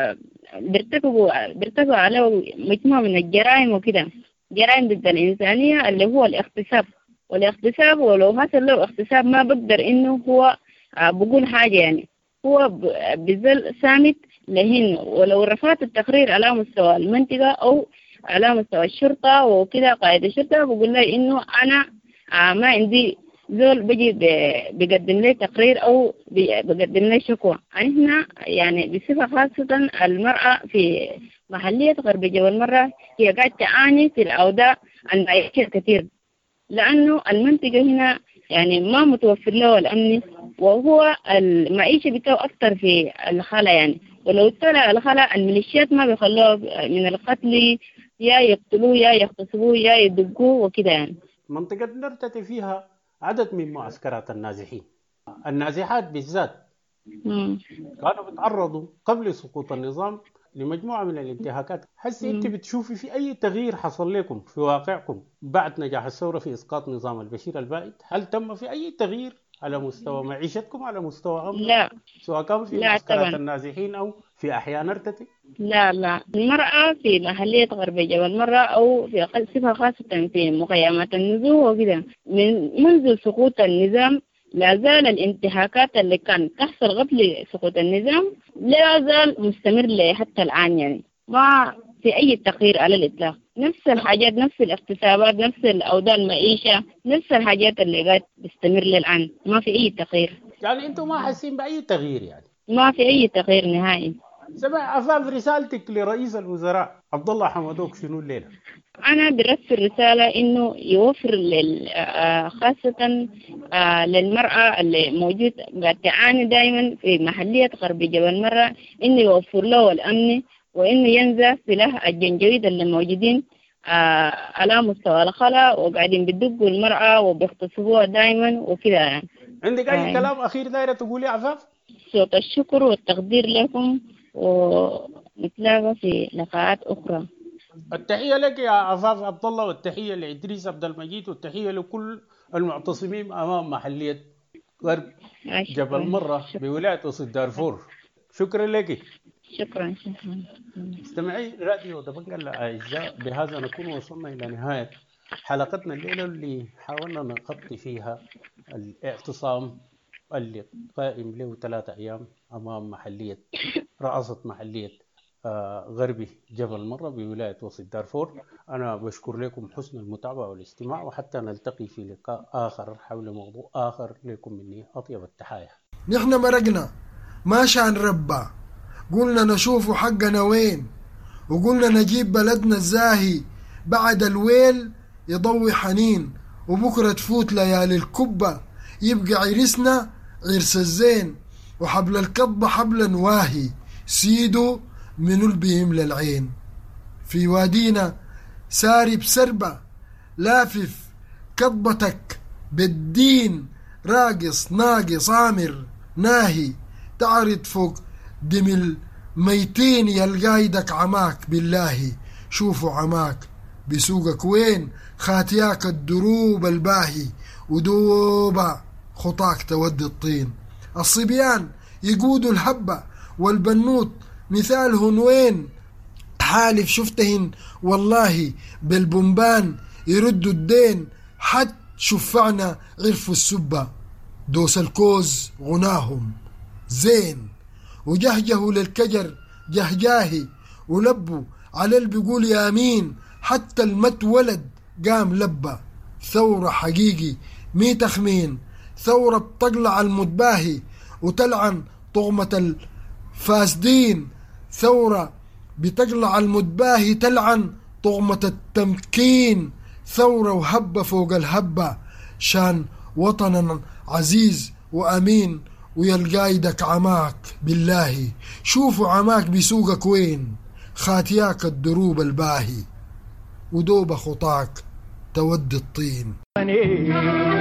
بيرتكبوا على مجموعة من الجرائم وكده، جرائم ضد الإنسانية اللي هو والاغتصاب. ولو حصل له اغتصاب ما بقدر إنه هو بقول حاجة، يعني هو بيظل صامت لهن. ولو رفعت التقرير على مستوى المنطقة أو على مستوى الشرطة وكده قائد الشرطة بقول لي إنه أنا ما عندي زول بيجي بيقدم لي تقرير أو بيقدم لي شكوى. هنا يعني بصفة خاصة المرأة في محلية غرب جبل مرة هي قاعد تعاني في الأوضاع المعيشية كثير، لأنه المنطقة هنا يعني ما متوفر له الأمن، وهو المعيشة بتاعه أكثر في الخلا يعني. ولو طلع الخلا الميليشيات ما بيخلوه من القتل، يا يقتلوه يا يغتصبوه يا يدقوه وكده يعني. منطقة نرتتي فيها عدد من معسكرات النازحين، النازحات بالذات كانوا بيتعرضوا قبل سقوط النظام لمجموعة من الانتهاكات. هل أنت بتشوفي في أي تغيير حصل لكم في واقعكم بعد نجاح الثورة في إسقاط نظام البشير البائد؟ هل تم في أي تغيير على مستوى معيشتكم على مستوى أمن؟ لا، سواء كان في معسكرات النازحين أو في أحياء نرتتي؟ لا، المرأة في محلية غرب جبل مرة أو في صفة خاصة في مخيمات النزوح وكده منذ سقوط النظام لا زال الانتهاكات اللي كانت تحصل قبل سقوط النظام لا زال مستمر حتى الآن، يعني ما في أي تغيير على الإطلاق. نفس الحاجات، نفس الاغتصابات، نفس الأوضاع المعيشة، نفس الحاجات اللي قاعد تستمر للآن، ما في أي تغيير. يعني أنتم ما حاسين بأي تغيير؟ يعني ما في أي تغيير نهائي. سمع عفاف، رسالتك لرئيس الوزراء عبد الله حمدوك شنو الليلة؟ أنا برسل رسالة إنه يوفر خاصة للمرأة اللي موجود قاعد تعاني دائما في محلية غرب جبل مرة، إنه يوفر له الأمن، وإنه ينزع سلاح الجنجويد اللي موجودين على مستوى الخلا وقاعدين بيدقوا المرأة وبيغتصبوها دائما وكذا يعني. عندك أي كلام أخير دايرة تقولي عفاف؟ صوت الشكر والتقدير لكم، ونتلاقى في لقاءات أخرى. التحية لك يا عفاف عبد الله، والتحية لإدريس عبد المجيد، والتحية لكل المعتصمين أمام محلية غرب جبل مرة بولاية وسط دارفور. شكرا لك. شكرا. مستمعي راديو دبنجا الأعزاء، بهذا نكون وصلنا إلى نهاية حلقتنا الليلة اللي حاولنا نغطي فيها الاعتصام اللي قائم له 3 أيام أمام محلية رئاسة محلية غربي جبل مرة بولاية وسط دارفور. أنا بشكر لكم حسن المتابعة والاستماع، وحتى نلتقي في لقاء آخر حول موضوع آخر. لكم مني أطيب التحايا. نحن مرقنا ما شان ربا، قلنا نشوف حقنا وين، وقلنا نجيب بلدنا الزاهي بعد الويل يضوي حنين، وبكرة تفوت ليالي الكبة يبقى عرسنا عرس الزين، وحبل الكضة حبلا واهي سيدو من البهم للعين. في وادينا ساري بسربة لافف كضبتك بالدين، راقص ناقص عامر ناهي تعرض فوق دم الميتين، يلقايدك عماك بالله شوفوا عماك بسوقك وين، خاتياك الدروب الباهي ودوبة خطاك تودي الطين. الصبيان يقودوا الهبة والبنوت مثالهن وين، حالف شفتهن والله بالبنبان يردوا الدين، حد شفعنا عرفوا السبة دوس الكوز غناهم زين، وجهجهوا للكجر جهجاهي ولبوا على اللي بيقول يا مين، حتى المت ولد قام لبى. ثورة حقيقي مي تخمين، ثورة بتقلع المتباهي وتلعن طغمة الفاسدين، ثورة بتقلع المتباهي تلعن طغمة التمكين، ثورة وهبة فوق الهبة شان وطنا عزيز وأمين، ويلقايدك عماك بالله شوفوا عماك بسوقك وين، خاتياك الدروب الباهي ودوب خطاك تودي الطين. وطني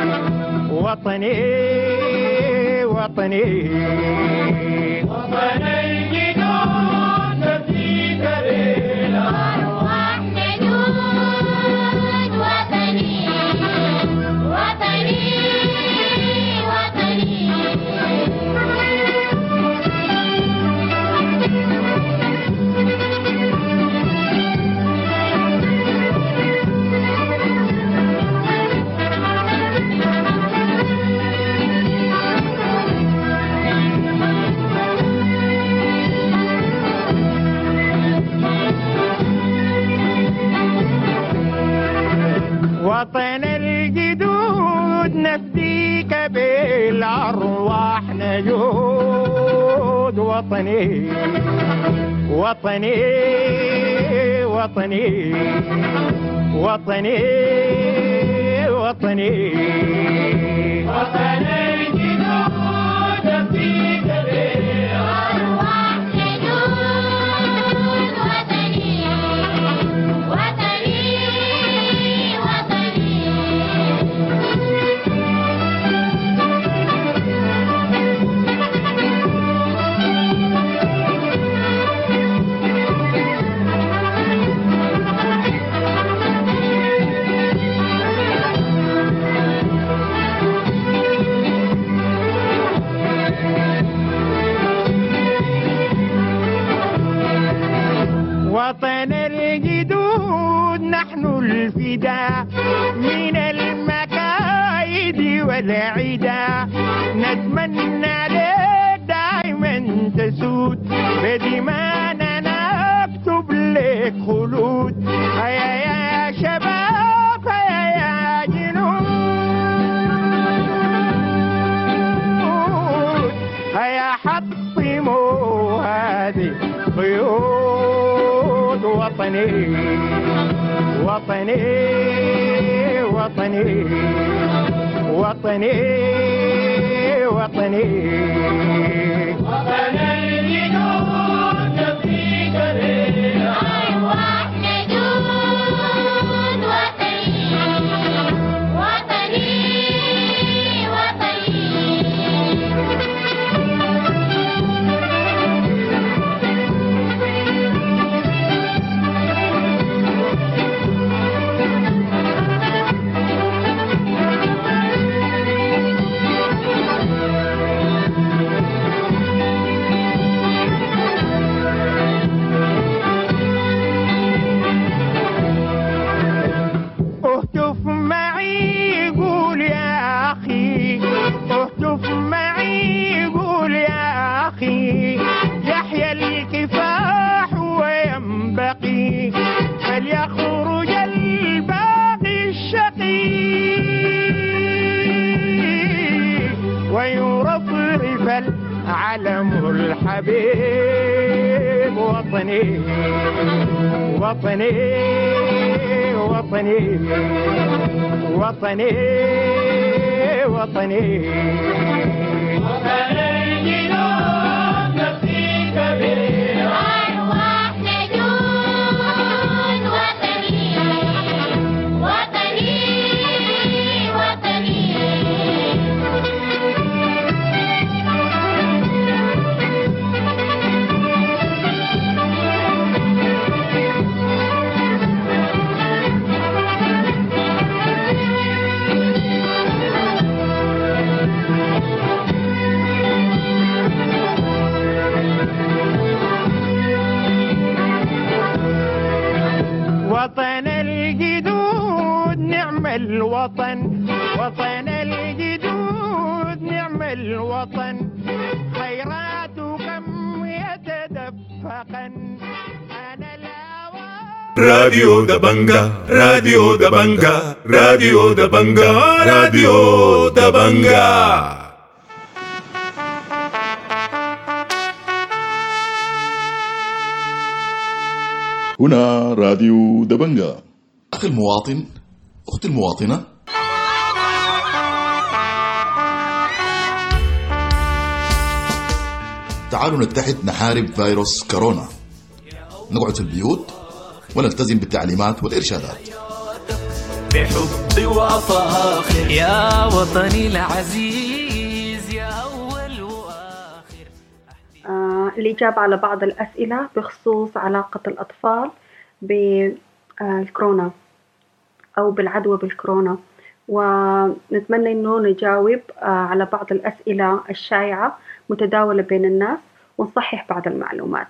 وطني وطني وطني الجنود نفسي كبير أرواح نجود، وطني وطني وطني وطن الجدود نفديك بالأرواح نجود، وطني وطني وطني وطني وطني وطن الجدود نفديك بالأرواح نجود، وطني وطني وطن الجدود نحن الفداء من المكايد والعدا، نتمنى لك دائما تسود بدمانا نكتب لك خلود. هيا يا شباب هيا يا جنود، هيا حطموا هذه قيود. وطني وطني وطني وطني وطني وطني الجنود في كبير أيوة احنا جنود وطني وطني وطني اهتف معي قول يا أخي اهتف معي قول يا أخي يحيى الكفاح وينبقي فليخرج الباقي الشقي ويرفرف العلم الحبيب وطني وطني وطني وطني وطني وطني الجنود في كبير أيوة احنا جنود وطني وطني وطني وطن الجدود نعم الوطن وطن الجدود نعم الوطن خيرات كم يتدفقا أنا راديو دبنجا راديو دبنجا راديو دبنجا راديو دبنجا. هنا راديو دبنجا. أخي المواطن، أختي المواطنة، تعالوا نتحد نحارب فيروس كورونا، نقعد في البيوت ونلتزم بالتعليمات والإرشادات بحب وفاخر يا وطني العزيز يا أول وآخر. الإجابة على بعض الأسئلة بخصوص علاقة الأطفال بالكورونا أو بالعدوى بالكورونا، ونتمنى أنه نجاوب على بعض الأسئلة الشائعة متداولة بين الناس ونصحح بعض المعلومات.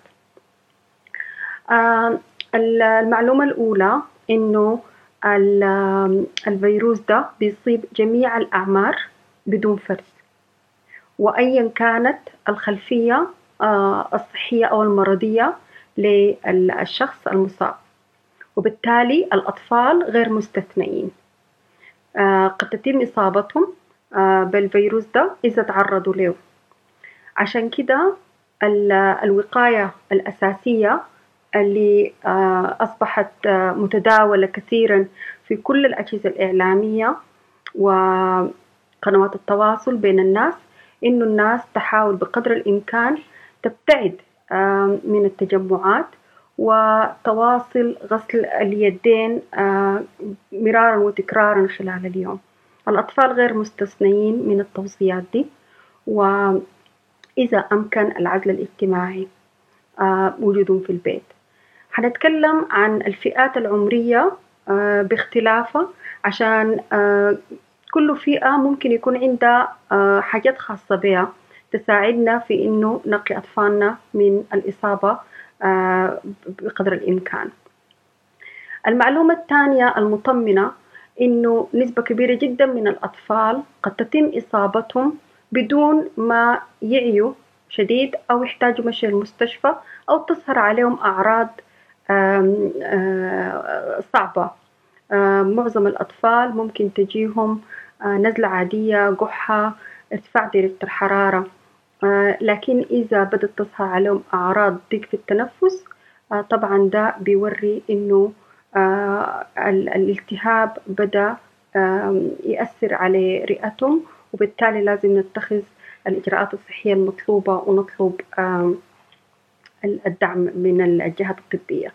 المعلومة الأولى أنه الفيروس ده بيصيب جميع الأعمار بدون فرز، وأيا كانت الخلفية الصحية أو المرضية للشخص المصاب، وبالتالي الأطفال غير مستثنين. قد تتم إصابتهم بالفيروس ده إذا تعرضوا له. عشان كده الوقاية الأساسية اللي أصبحت متداولة كثيرا في كل الأجهزة الإعلامية وقنوات التواصل بين الناس، إنه الناس تحاول بقدر الإمكان تبتعد من التجمعات وتواصل غسل اليدين مرارا وتكرارا خلال اليوم. الأطفال غير مستثنين من التوصيات دي، وإذا أمكن العزل الاجتماعي وجودهم في البيت. حنتكلم عن الفئات العمرية باختلافها، عشان كل فئة ممكن يكون عندها حاجات خاصة بها تساعدنا في إنه نقي أطفالنا من الإصابة بقدر الإمكان. المعلومة الثانية المطمنة إنه نسبة كبيرة جدا من الأطفال قد تتم إصابتهم بدون ما يعيوا شديد أو يحتاجوا مشي المستشفى أو تظهر عليهم أعراض صعبة. معظم الأطفال ممكن تجيهم نزلة عادية، قحة، ارتفاع درجة الحرارة، لكن إذا بدأت تظهر عليهم أعراض ضيق في التنفس طبعا ده بيوري إنه الالتهاب بدأ يأثر على رئتهم، وبالتالي لازم نتخذ الإجراءات الصحية المطلوبة ونطلب الدعم من الجهات الطبية.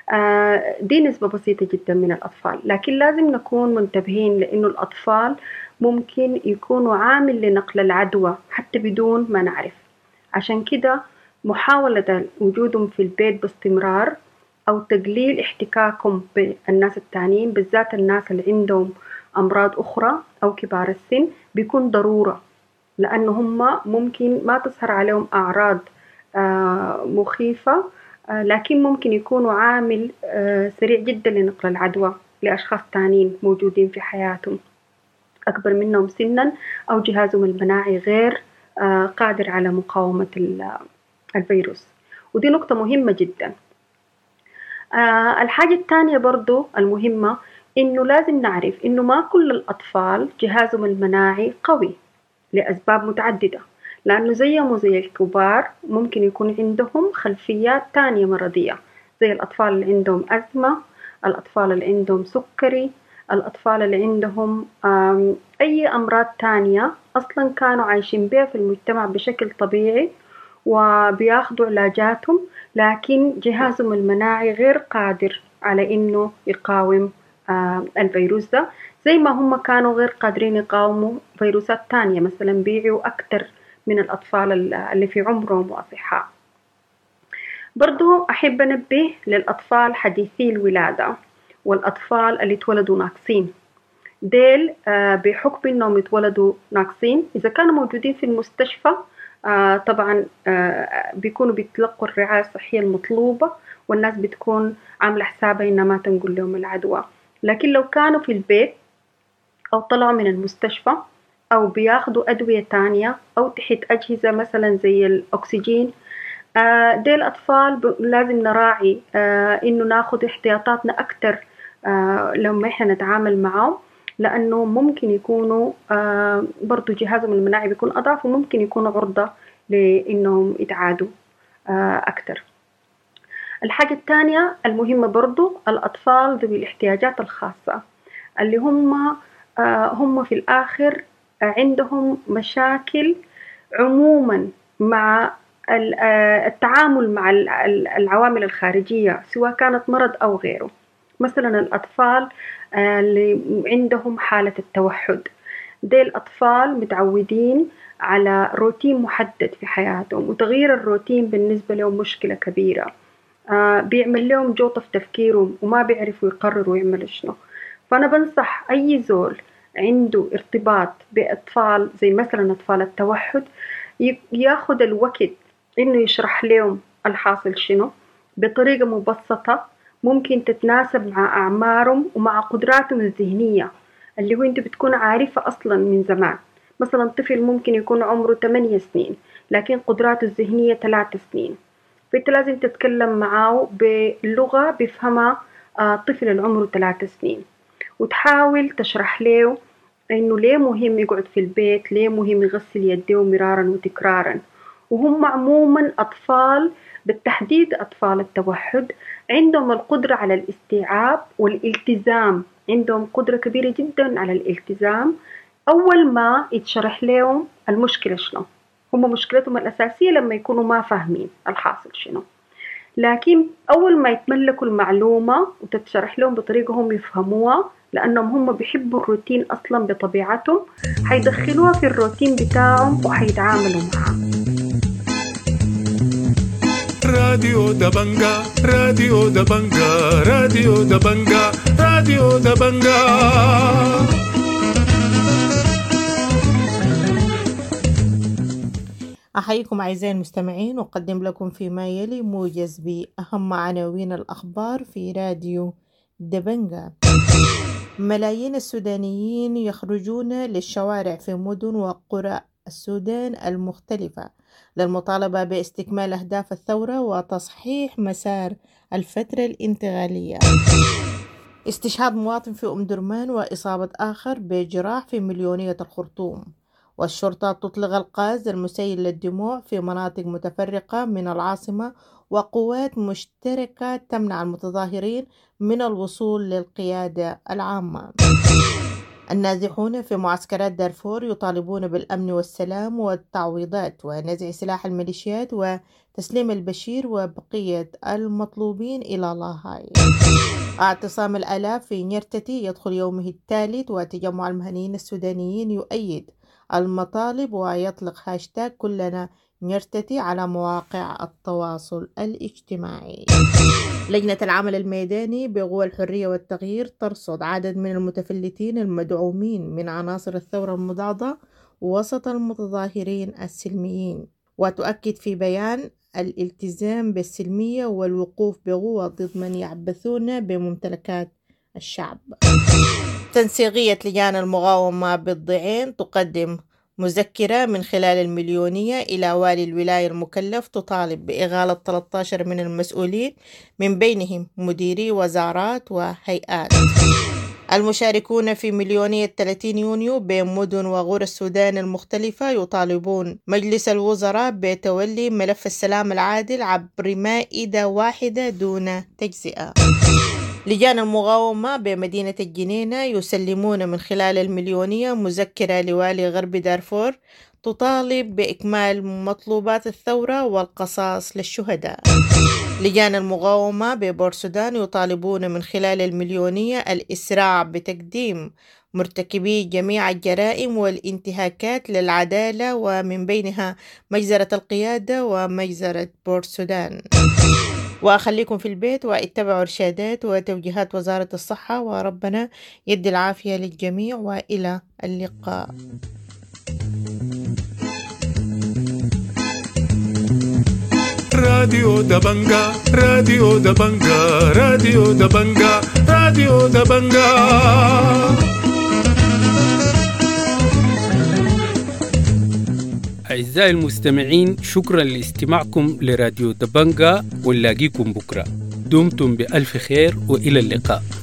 دي نسبة بسيطة جدا من الأطفال، لكن لازم نكون منتبهين لأنه الأطفال ممكن يكونوا عامل لنقل العدوى حتى بدون ما نعرف. عشان كده محاولة وجودهم في البيت باستمرار أو تقليل احتكاكهم بالناس التانيين، بالذات الناس اللي عندهم أمراض أخرى أو كبار السن، بيكون ضرورة، لأنه هم ممكن ما تظهر عليهم أعراض مخيفة، لكن ممكن يكونوا عامل سريع جدا لنقل العدوى لأشخاص تانيين موجودين في حياتهم أكبر منهم سنا أو جهازهم المناعي غير قادر على مقاومة الفيروس. ودي نقطة مهمة جدا. الحاجة الثانية برضو المهمة إنه لازم نعرف إنه ما كل الأطفال جهازهم المناعي قوي لأسباب متعددة، لأنه زيهم وزي الكبار ممكن يكون عندهم خلفيات تانية مرضية، زي الأطفال اللي عندهم أزمة، الأطفال اللي عندهم سكري، الأطفال اللي عندهم أي أمراض تانية أصلا كانوا عايشين بها في المجتمع بشكل طبيعي وبياخدوا علاجاتهم، لكن جهازهم المناعي غير قادر على إنه يقاوم الفيروس ده، زي ما هم كانوا غير قادرين يقاوموا فيروسات تانية مثلا بيعوا أكتر من الأطفال اللي في عمرهم وأصحاء. برضو أحب أنبه للأطفال حديثي الولادة والأطفال اللي اتولدوا ناقصين. ديل بحكم إنهم اتولدوا ناقصين إذا كانوا موجودين في المستشفى طبعا بيكونوا بيتلقوا الرعاية الصحية المطلوبة، والناس بتكون عاملة حسابها إنها ما تنقل لهم العدوى. لكن لو كانوا في البيت أو طلعوا من المستشفى أو بياخدوا أدوية تانية أو تحت أجهزة مثلا زي الأكسجين، دي الأطفال لازم نراعي إنه ناخد احتياطاتنا أكتر لما إحنا نتعامل معهم، لأنه ممكن يكونوا برضو جهازهم المناعي بيكون أضعف وممكن يكونوا عرضة لإنهم يتعادوا أكتر. الحاجة الثانية المهمة برضو الأطفال ذوي الاحتياجات الخاصة اللي هم في الآخر عندهم مشاكل عموما مع التعامل مع العوامل الخارجية سواء كانت مرض أو غيره. مثلا الأطفال اللي عندهم حالة التوحد، دي الأطفال متعودين على روتين محدد في حياتهم، وتغيير الروتين بالنسبة لهم مشكلة كبيرة، بيعمل لهم جوطة في تفكيرهم وما بيعرفوا يقرروا يعملوا شنو. فأنا بنصح أي زول عنده ارتباط بأطفال زي مثلا أطفال التوحد ياخد الوقت إنه يشرح لهم الحاصل شنو بطريقة مبسطة ممكن تتناسب مع أعمارهم ومع قدراتهم الذهنية اللي هو أنت بتكون عارفة أصلا من زمان. مثلا طفل ممكن يكون عمره 8 سنين لكن قدراته الذهنية 3 سنين، فأنت لازم تتكلم معه بلغة بيفهمها طفل العمر 3 سنين، وتحاول تشرح له إنه ليه مهم يقعد في البيت، ليه مهم يغسل يديه مرارا وتكرارا. وهم عموما أطفال بالتحديد أطفال التوحد عندهم القدرة على الاستيعاب والالتزام، عندهم قدرة كبيرة جدا على الالتزام أول ما يتشرح لهم المشكلة شنو. هم مشكلتهم الأساسية لما يكونوا ما فاهمين الحاصل شنو، لكن أول ما يتملكوا المعلومة وتتشرح لهم بطريقة هم يفهموها، لأنهم هم بيحبوا الروتين أصلا بطبيعتهم، حيدخلوها في الروتين بتاعهم وحيتعاملوا معها. راديو دبنجا راديو دبنجا راديو دبنجا راديو دبنجا. أحييكم أعزائي المستمعين، وأقدم لكم فيما يلي موجز بأهم عناوين الأخبار في راديو دبنجا. ملايين السودانيين يخرجون للشوارع في مدن وقرى السودان المختلفة للمطالبة باستكمال أهداف الثورة وتصحيح مسار الفترة الانتقالية. استشهاد مواطن في أم درمان وإصابة آخر بجراح في مليونية الخرطوم. والشرطة تطلق الغاز المسيل للدموع في مناطق متفرقة من العاصمة، وقوات مشتركة تمنع المتظاهرين من الوصول للقيادة العامة. النازحون في معسكرات دارفور يطالبون بالأمن والسلام والتعويضات ونزع سلاح الميليشيات وتسليم البشير وبقية المطلوبين إلى لاهاي. اعتصام الآلاف في نيرتتي يدخل يومه الثالث، وتجمع المهنيين السودانيين يؤيد المطالب ويطلق هاشتاج كلنا نيرتتي على مواقع التواصل الاجتماعي. لجنة العمل الميداني بقوى الحرية والتغيير ترصد عدد من المتفلتين المدعومين من عناصر الثورة المضادة وسط المتظاهرين السلميين، وتؤكد في بيان الالتزام بالسلمية والوقوف بقوة ضد من يعبثون بممتلكات الشعب. تنسيقية لجان المقاومة بالضعين تقدم مذكرة من خلال المليونية إلى والي الولاية المكلف تطالب بإغالة 13 من المسؤولين، من بينهم مديري وزارات وهيئات. المشاركون في مليونية 30 يونيو بين مدن وقرى السودان المختلفة يطالبون مجلس الوزراء بتولي ملف السلام العادل عبر مائدة واحدة دون تجزئة. لجان المقاومة بمدينة الجنينة يسلمون من خلال المليونية مذكرة لوالي غرب دارفور تطالب بإكمال مطلوبات الثورة والقصاص للشهداء. لجان المقاومة ببورسودان يطالبون من خلال المليونية الإسراع بتقديم مرتكبي جميع الجرائم والانتهاكات للعدالة، ومن بينها مجزرة القيادة ومجزرة بورسودان. وأخليكم في البيت واتبعوا إرشادات وتوجيهات وزارة الصحة، وربنا يدي العافية للجميع، وإلى اللقاء. راديو دبنجا راديو دبنجا راديو دبنجا راديو دبنجا. أعزائي المستمعين، شكرا لاستماعكم لراديو دبنجا، ونلاقيكم بكرة. دمتم بألف خير وإلى اللقاء.